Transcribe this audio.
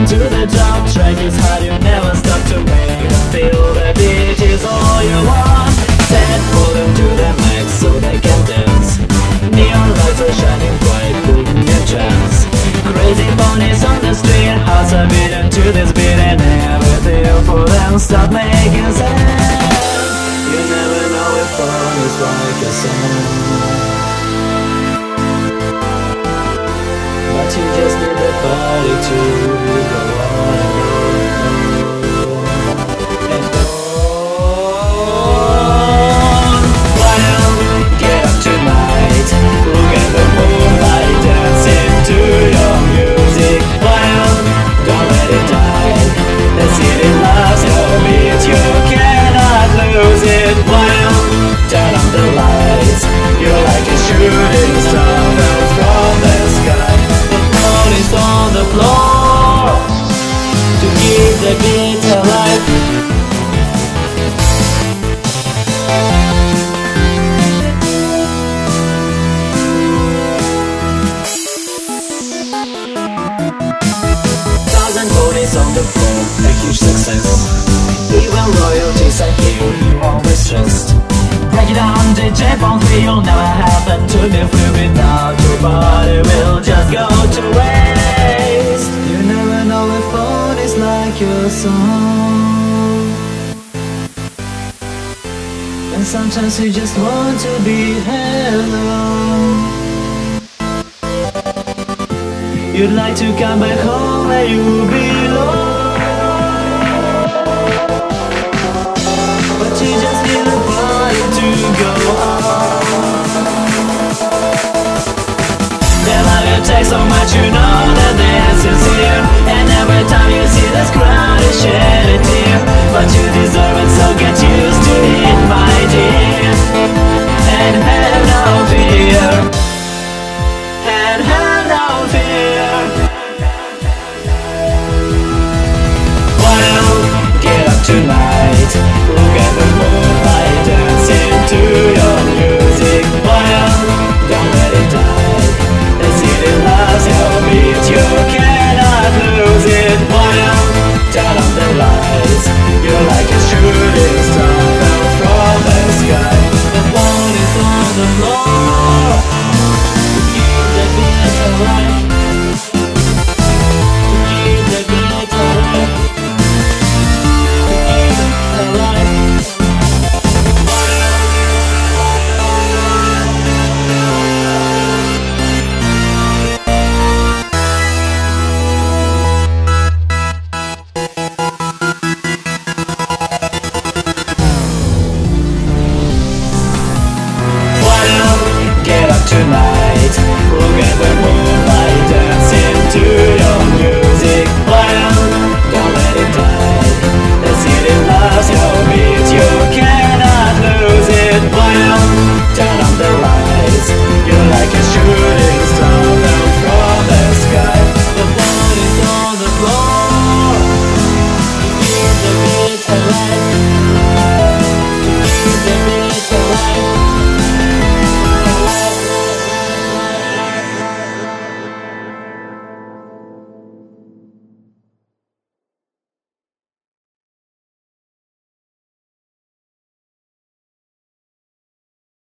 climb to the top. Track is hard, you never stop to make them feel the beat is all you want. Set volume to the max so they can dance. Neon lights are shining bright, putting a chance. Crazy ponies on the street, hearts are beating to this beat, and everything for them start making sense. You never know if fun is like a song, but you just need the body to go on and go on. Why don't get up tonight? Look at the moonlight dancing to your music. Why don't let it die? The city loves your beat, you cannot lose it. Why don't turn on the lights? You're like a shooting star fell from the sky. Is on the floor to keep the beat alive. Thousand ponies on the floor, a huge success. Even royalties are here, you always trust. Break it down, DJ Bond 3, you'll never happen to be free without your body will just go to waste. You never know if phone is like your song, and sometimes you just want to be hello. You'd like to come back home where you belong, but you just need a body to go on. Their love you take so much, you know that they're sincere, and every time you see this crowd you shed a tear. But you deserve it, so get used to it, my dear, and have no fear, and have no fear. Why don't get up tonight?